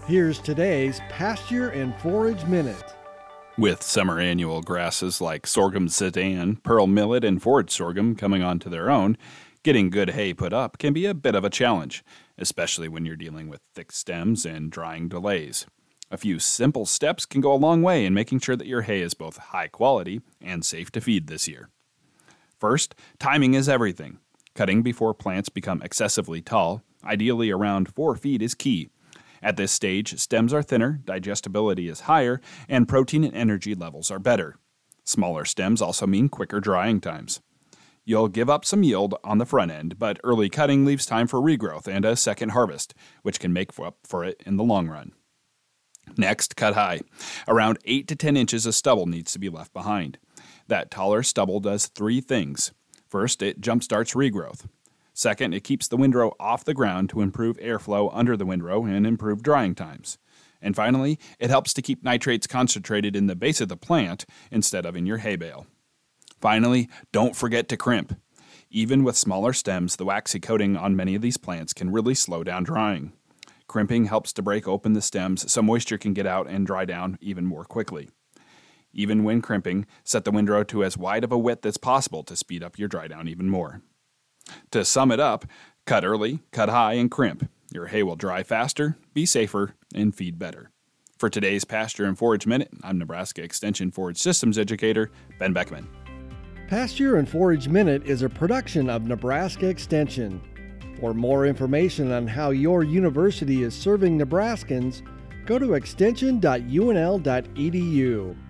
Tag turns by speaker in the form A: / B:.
A: Here's today's Pasture and Forage Minute.
B: With summer annual grasses like sorghum sedan, pearl millet, and forage sorghum coming onto their own, getting good hay put up can be a bit of a challenge, especially when you're dealing with thick stems and drying delays. A few simple steps can go a long way in making sure that your hay is both high quality and safe to feed this year. First, timing is everything. Cutting before plants become excessively tall, ideally around 4 feet, is key. At this stage, stems are thinner, digestibility is higher, and protein and energy levels are better. Smaller stems also mean quicker drying times. You'll give up some yield on the front end, but early cutting leaves time for regrowth and a second harvest, which can make up for it in the long run. Next, cut high. Around 8 to 10 inches of stubble needs to be left behind. That taller stubble does 3 things. First, it jumpstarts regrowth. Second, it keeps the windrow off the ground to improve airflow under the windrow and improve drying times. And finally, it helps to keep nitrates concentrated in the base of the plant instead of in your hay bale. Finally, don't forget to crimp. Even with smaller stems, the waxy coating on many of these plants can really slow down drying. Crimping helps to break open the stems so moisture can get out and dry down even more quickly. Even when crimping, set the windrow to as wide of a width as possible to speed up your dry down even more. To sum it up, cut early, cut high, and crimp. Your hay will dry faster, be safer, and feed better. For today's Pasture and Forage Minute, I'm Nebraska Extension Forage Systems Educator Ben Beckman.
A: Pasture and Forage Minute is a production of Nebraska Extension. For more information on how your university is serving Nebraskans, go to extension.unl.edu.